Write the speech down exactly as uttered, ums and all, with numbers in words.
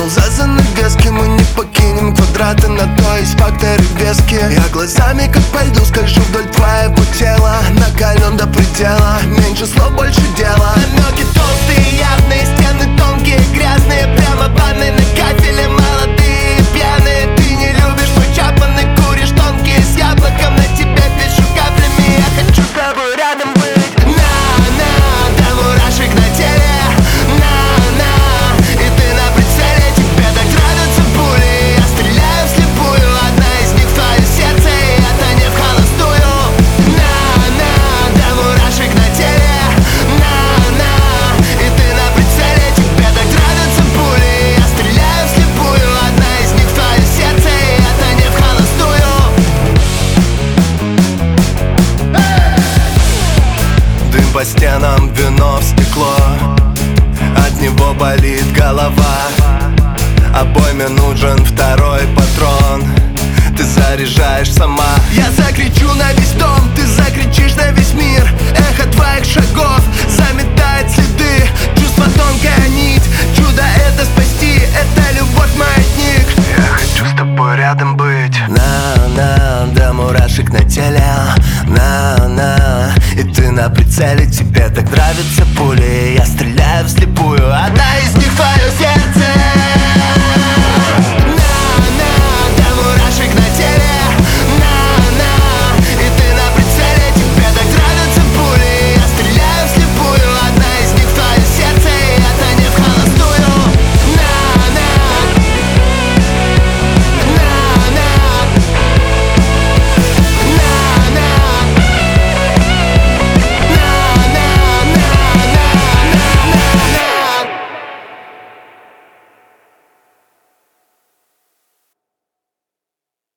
понял, за занавески мы не покинем квадраты, на то есть факторы веские. Я глазами как по льду скольжу вдоль твоего тела, накален до предела, меньше слов, больше дела. Намеки толстые, явные, стены тонкие, грязные, прямо банные на кафеле, молодые, пьяные. Ты не любишь мой чапанный, куришь тонкие, с яблоком на тебе пишу каплями. Я хочу с тобой рядом быть. На-на, до мурашек на теле, на-на, и ты на прицеле, тебе так нравятся пули. Я стреляю вслепую, одна из них в твое сердце, и это не в холостую. На-на, до мурашек на теле, на-на, и ты на прицеле, тебе так нравятся пули. Я стреляю вслепую, одна из них в твое сердце, и это не в холостую. Дым по стенам, вино в стекло, от него болит голова. Обойме нужен второй патрон, ты заряжаешь сама. Я закричу на весь дом, ты закричишь на весь мир. Эхо твоих шагов заметает следы, чувство тонкая нить, чудо